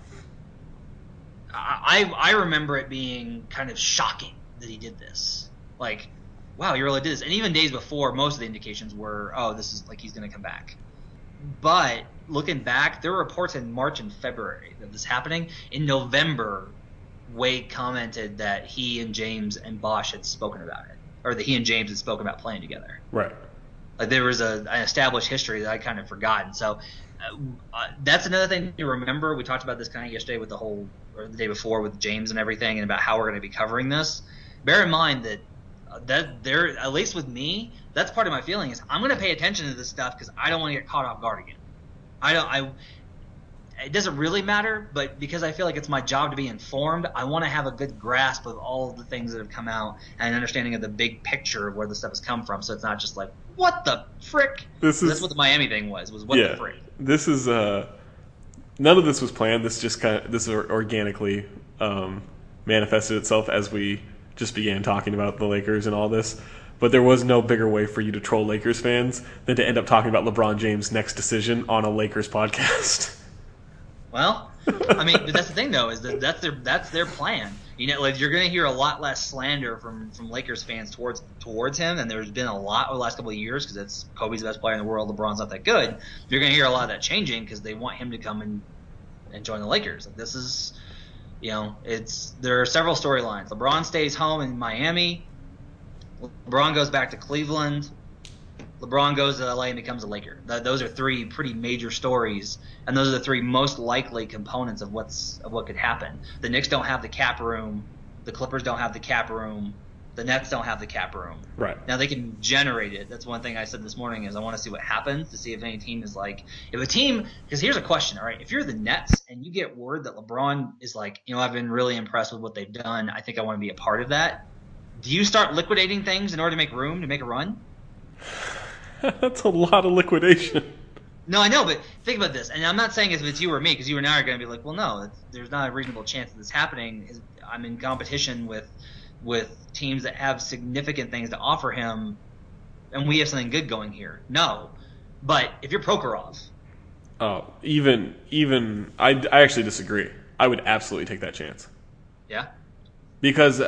I remember it being kind of shocking that he did this. Like, wow, he really did this. And even days before, most of the indications were, oh, this is like he's going to come back. But looking back, there were reports in March and February of this happening. In November, Wade commented that he and James and Bosh had spoken about it, or that he and James had spoken about playing together. Right. Like, there was an established history that I kind of forgotten. So that's another thing to remember. We talked about this kind of yesterday or the day before with James and everything, and about how we're going to be covering this. Bear in mind that there, at least with me, that's part of my feeling is I'm going to pay attention to this stuff because I don't want to get caught off guard again. It doesn't really matter, but because I feel like it's my job to be informed, I want to have a good grasp of all of the things that have come out and an understanding of the big picture of where the stuff has come from. So it's not just like, what the frick? That's what the Miami thing was what the frick? This is none of this was planned. This organically manifested itself as we just began talking about the Lakers and all this. But there was no bigger way for you to troll Lakers fans than to end up talking about LeBron James' next decision on a Lakers podcast. Well, but that's the thing though, is that's their plan. Like, you're going to hear a lot less slander from Lakers fans towards him, and there's been a lot over the last couple of years because it's Kobe's the best player in the world, LeBron's not that good. You're going to hear a lot of that changing because they want him to come and join the Lakers. Like, this is There are several storylines. LeBron stays home in Miami. LeBron goes back to Cleveland. LeBron goes to LA and becomes a Laker. Those are three pretty major stories, and those are the three most likely components of what could happen. The Knicks don't have the cap room. The Clippers don't have the cap room. The Nets don't have the cap room. Right. Now they can generate it. That's one thing I said this morning is I want to see what happens to see if any team is like – because here's a question, all right? If you're the Nets and you get word that LeBron is like, I've been really impressed with what they've done. I think I want to be a part of that. Do you start liquidating things in order to make room to make a run? That's a lot of liquidation. No, I know, but think about this. And I'm not saying if it's you or me, because you and I are going to be like, well, no, there's not a reasonable chance of this happening. I'm in competition with teams that have significant things to offer him, and we have something good going here. No. But if you're Prokhorov. Oh, I actually disagree. I would absolutely take that chance. Yeah? Because,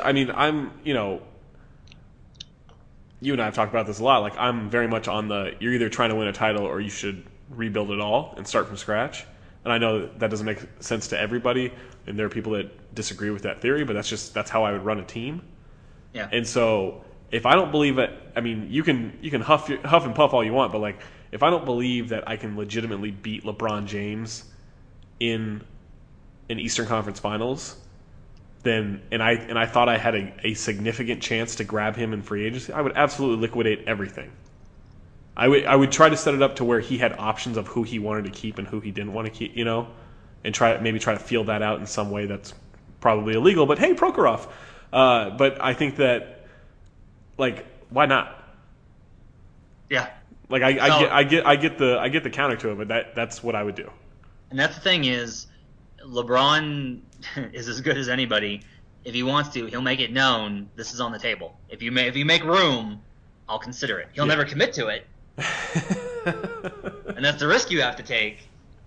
you and I have talked about this a lot. Like, I'm very much on you're either trying to win a title or you should rebuild it all and start from scratch. And I know that doesn't make sense to everybody, and there are people that disagree with that theory, but that's how I would run a team. Yeah. And so if I don't believe it, you can huff and puff all you want, but like if I don't believe that I can legitimately beat LeBron James in an Eastern Conference Finals, then and I thought I had a significant chance to grab him in free agency, I would absolutely liquidate everything. I would try to set it up to where he had options of who he wanted to keep and who he didn't want to keep, and try to feel that out in some way that's probably illegal. But hey, Prokhorov. But I think that, like, why not? Yeah. Like I get the counter to it, but that's what I would do. And that's the thing is, LeBron is as good as anybody. If he wants to, he'll make it known this is on the table. If you make room, I'll consider it. He'll never commit to it. And that's the risk you have to take.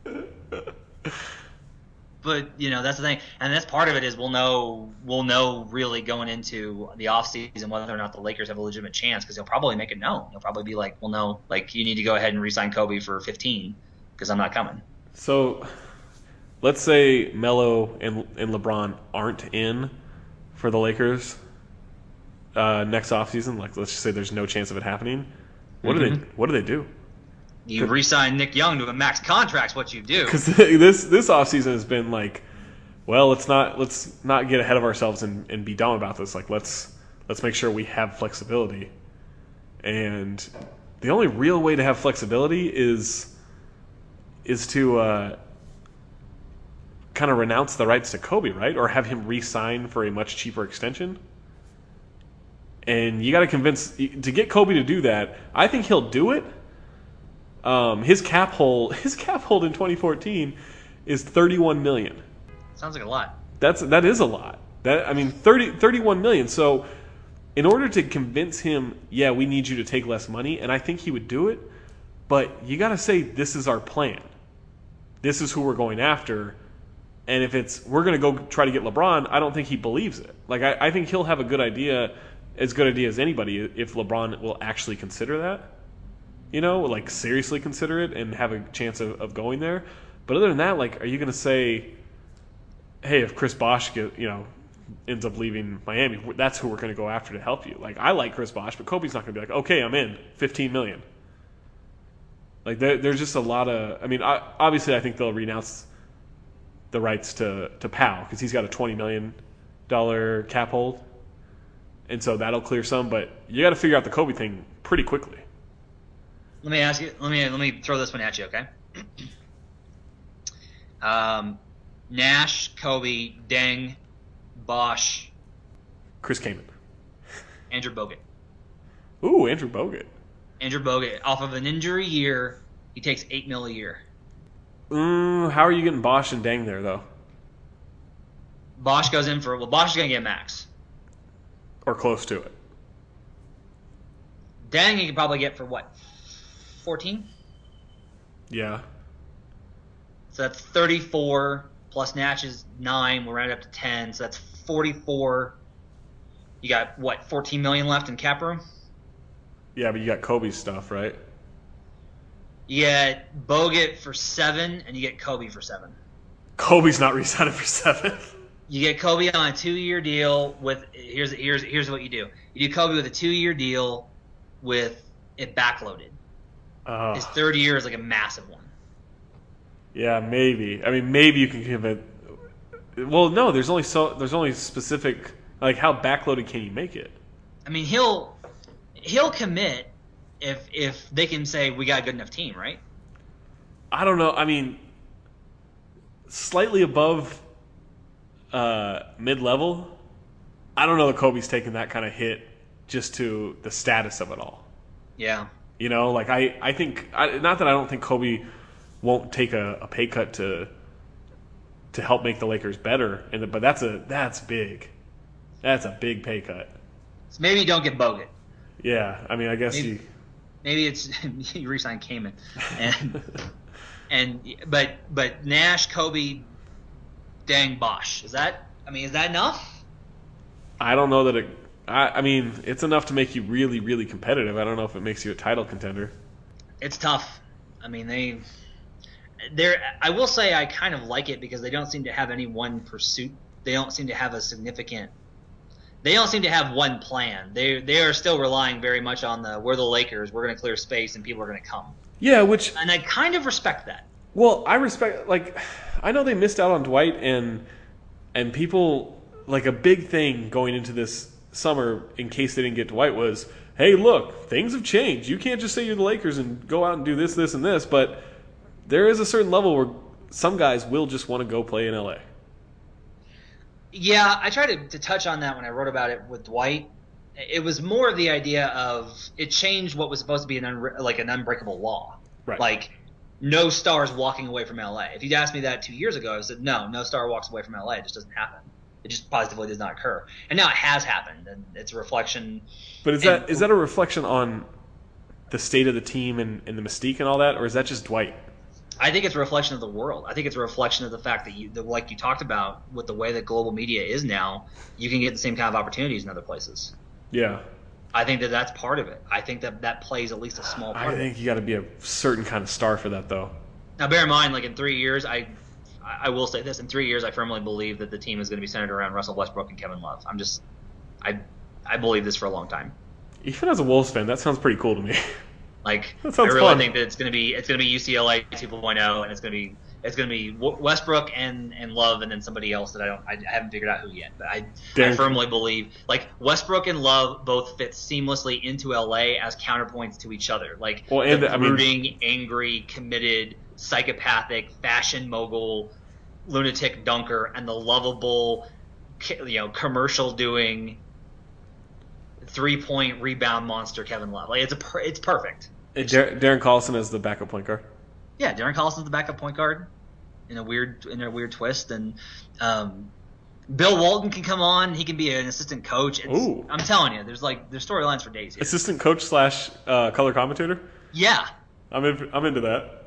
But that's the thing, and that's part of it is we'll know really going into the offseason whether or not the Lakers have a legitimate chance, because he'll probably make it known. He'll probably be like, well, no, like you need to go ahead and re-sign Kobe for 15 because I'm not coming. So let's say Melo and LeBron aren't in for the Lakers next offseason. Like, let's just say there's no chance of it happening. What do they do? You re-sign Nick Young to a max contract. What you do? Because this offseason has been like, well, let's not get ahead of ourselves and be dumb about this. Like, let's make sure we have flexibility. And the only real way to have flexibility is to kind of renounce the rights to Kobe, right? Or have him re-sign for a much cheaper extension. And you got to to get Kobe to do that. I think he'll do it. His cap hold in 2014 is $31 million. Sounds like a lot. That is a lot. 31 million. So in order to convince him, yeah, we need you to take less money, and I think he would do it, but you got to say this is our plan. This is who we're going after. And if we're going to go try to get LeBron, I don't think he believes it. Like I think he'll have a good idea as anybody if LeBron will actually consider that. Like seriously consider it and have a chance of going there. But other than that, like, are you going to say, hey, if Chris Bosh ends up leaving Miami, that's who we're going to go after to help you? Like, I like Chris Bosh, but Kobe's not going to be like, okay, I'm in, $15 million. Like, there's just a lot of. Obviously, I think they'll renounce the rights to Powell because he's got a $20 million cap hold, and so that'll clear some. But you got to figure out the Kobe thing pretty quickly. Let me ask you. Let me throw this one at you, okay? Nash, Kobe, Deng, Bosh, Chris Kaman, Andrew Bogut. Ooh, Andrew Bogut. Andrew Bogut, off of an injury year, he takes $8 million a year. How are you getting Bosh and Deng there though? Bosh goes in for Bosh is gonna get max or close to it. Deng you can probably get for what? 14? Yeah. So that's 34 plus Nash is 9. We'll round it up to 10. So that's 44. You got what? 14 million left in cap room. Yeah, but you got Kobe's stuff, right? You get Bogut for 7, and you get Kobe for 7. Kobe's not re-signing for 7. You get Kobe on a 2-year deal with here's what you do. You do Kobe with a 2-year deal with it backloaded. His third year is like a massive one. Yeah, maybe. I mean, maybe you can give it. Well, no. There's only specific, like, how backloaded can you make it? I mean, he'll commit if they can say we got a good enough team, right? I don't know. I mean, slightly above mid-level. I don't know that Kobe's taking that kind of hit just to the status of it all. Yeah. You know, like I think not that I don't think Kobe won't take a pay cut to help make the Lakers better, but that's big. That's a big pay cut. So maybe you don't get Bogut. Yeah, I mean, I guess maybe it's you re-sign Kaman, but Nash, Kobe, Deng, Bosh. Is that enough? I don't know that it. I mean, it's enough to make you really, really competitive. I don't know if it makes you a title contender. It's tough. I mean, I will say I kind of like it because they don't seem to have any one pursuit. They don't seem to have a significant. They don't seem to have one plan. They are still relying very much on we're the Lakers. We're going to clear space and people are going to come. Yeah, and I kind of respect that. Well, I respect, like, I know they missed out on Dwight and people, like, a big thing going into this summer in case they didn't get Dwight was, hey, look, things have changed. You can't just say you're the Lakers and go out and do this, this, and this, but there is a certain level where some guys will just want to go play in LA. Yeah, I tried to touch on that when I wrote about it with Dwight. It was more of the idea of it changed what was supposed to be an unbreakable law. Right. Like, no stars walking away from LA. If you'd asked me that 2 years ago, I said, no star walks away from LA. It just doesn't happen. It just positively does not occur. And now it has happened, and it's a reflection. But is that a reflection on the state of the team and the mystique and all that, or is that just Dwight? I think it's a reflection of the world. I think it's a reflection of the fact that like you talked about, with the way that global media is now, you can get the same kind of opportunities in other places. Yeah. I think that's part of it. I think that plays at least a small part of it. I think you got to be a certain kind of star for that, though. Now, bear in mind, like in 3 years, I will say this: in 3 years, I firmly believe that the team is going to be centered around Russell Westbrook and Kevin Love. I believe this for a long time. Even as a Wolves fan, that sounds pretty cool to me. Like, I really fun. think that it's going to be UCLA 2.0, and it's going to be Westbrook and Love, and then somebody else that I haven't figured out who yet. But I firmly believe, like, Westbrook and Love both fit seamlessly into LA as counterpoints to each other. Like, brooding, angry, committed, psychopathic, fashion mogul, lunatic dunker, and the lovable, commercial doing 3-point rebound monster Kevin Love. Like, it's perfect. Darren Collison as the backup point guard. Yeah, Darren Collison's the backup point guard in a weird twist, and Bill Walton can come on. He can be an assistant coach. Ooh. I'm telling you, there's storylines for days here. Assistant coach / color commentator. Yeah, I'm into that.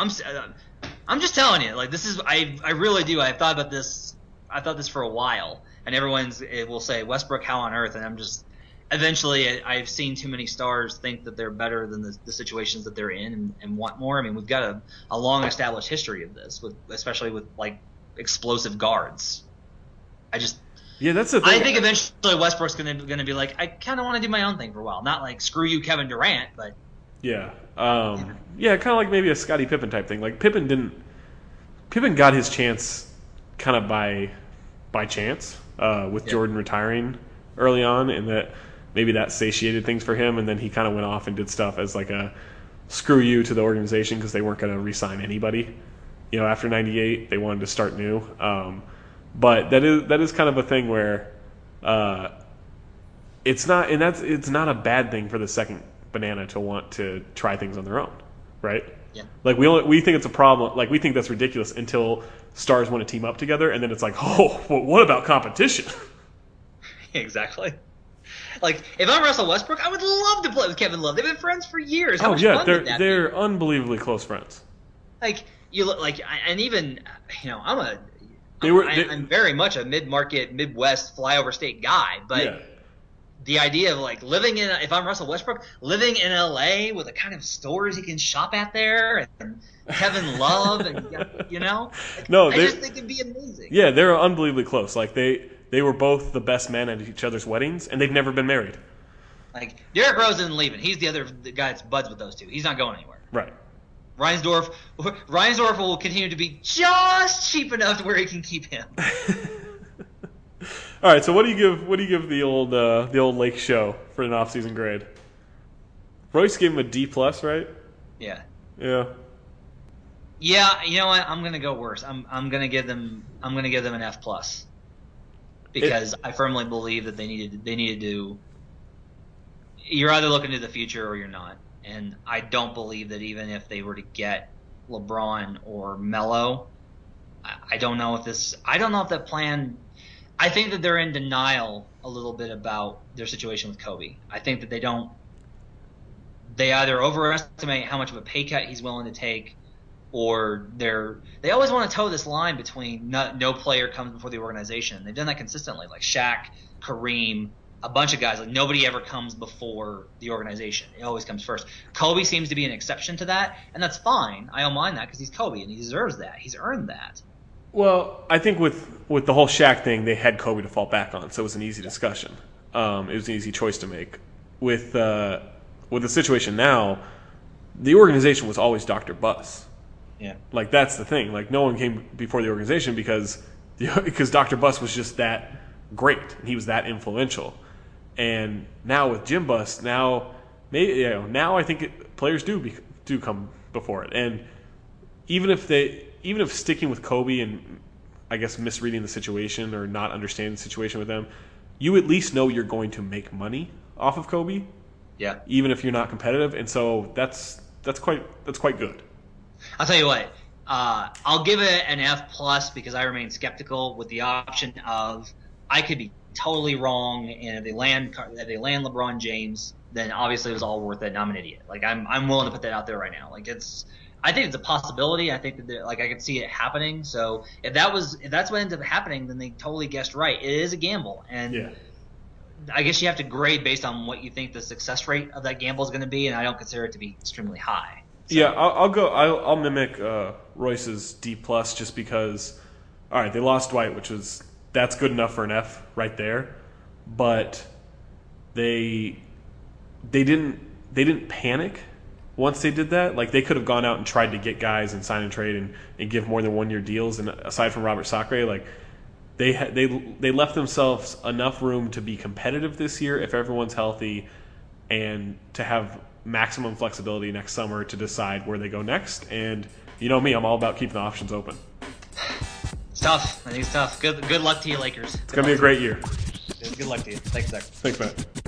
I'm just telling you, like, this is I really do. I've thought about this. I thought this for a while, and it will say Westbrook, how on earth, and I'm just. Eventually, I've seen too many stars think that they're better than the situations that they're in and want more. I mean, we've got a long established history of this, especially with like explosive guards. That's the thing. I think eventually Westbrook's going to be like, I kind of want to do my own thing for a while, not like screw you, Kevin Durant, but yeah, kind of like maybe a Scottie Pippen type thing. Like Pippen got his chance kind of by chance with Jordan retiring early on, and that. Maybe that satiated things for him, and then he kind of went off and did stuff as like a screw you to the organization because they weren't going to re-sign anybody. After '98, they wanted to start new. But that is kind of a thing where it's not a bad thing for the second banana to want to try things on their own, right? Yeah. Like we think it's a problem. Like we think that's ridiculous until stars want to team up together, and then it's like, oh, well, what about competition? Exactly. Like, if I'm Russell Westbrook, I would love to play with Kevin Love. They've been friends for years. How much fun would that be? They're unbelievably close friends. Like, and even, I'm very much a mid-market, Midwest, flyover state guy, but the idea of like living in, if I'm Russell Westbrook, living in LA with the kind of stores he can shop at there, and Kevin Love, and No, I just think it'd be amazing. Yeah, they're unbelievably close. Like they were both the best men at each other's weddings, and they've never been married. Like Derrick Rose isn't leaving. He's the guy that's buds with those two. He's not going anywhere. Right. Reinsdorf will continue to be just cheap enough to where he can keep him. All right, so what do you give the old Lake Show for an off-season grade? Royce gave him a D+, right? Yeah. Yeah. Yeah, you know what? I'm gonna go worse. I'm gonna give them an F+, because I firmly believe that they needed to. You're either looking to the future or you're not, and I don't believe that even if they were to get LeBron or Melo, I don't know if that plan. I think that they're in denial a little bit about their situation with Kobe. I think that they either overestimate how much of a pay cut he's willing to take, or they always want to toe this line between no player comes before the organization. They've done that consistently, like Shaq, Kareem, a bunch of guys. Like nobody ever comes before the organization. It always comes first. Kobe seems to be an exception to that, and that's fine. I don't mind that because he's Kobe and he deserves that. He's earned that. Well, I think with the whole Shaq thing, they had Kobe to fall back on, so it was an easy discussion. It was an easy choice to make. With the situation now, the organization was always Dr. Buss. Yeah. Like that's the thing. Like no one came before the organization because Dr. Buss was just that great and he was that influential. And now with Jim Buss, now I think players do come before it. And even if sticking with Kobe and I guess misreading the situation or not understanding the situation with them, you at least know you're going to make money off of Kobe. Yeah. Even if you're not competitive, and so that's quite good. I'll tell you what. I'll give it an F+ because I remain skeptical with the option of I could be totally wrong, and if they land LeBron James, then obviously it was all worth it, and I'm an idiot. Like I'm willing to put that out there right now. Like I think it's a possibility. I think that I could see it happening. So if that's what ends up happening, then they totally guessed right. It is a gamble, and Yeah. I guess you have to grade based on what you think the success rate of that gamble is going to be, and I don't consider it to be extremely high. So. Yeah, I'll mimic Royce's D+ just because. All right, they lost Dwight, that's good enough for an F right there, but they didn't panic once they did that. Like they could have gone out and tried to get guys and sign and trade and give more than 1 year deals. And aside from Robert Sacre, like they left themselves enough room to be competitive this year if everyone's healthy, and to have maximum flexibility next summer to decide where they go next. And you know me, I'm all about keeping the options open. It's tough. I think it's tough. Good luck to you, Lakers. It's going to be a great year. Good luck to you. Thanks, Zach. Thanks, Matt.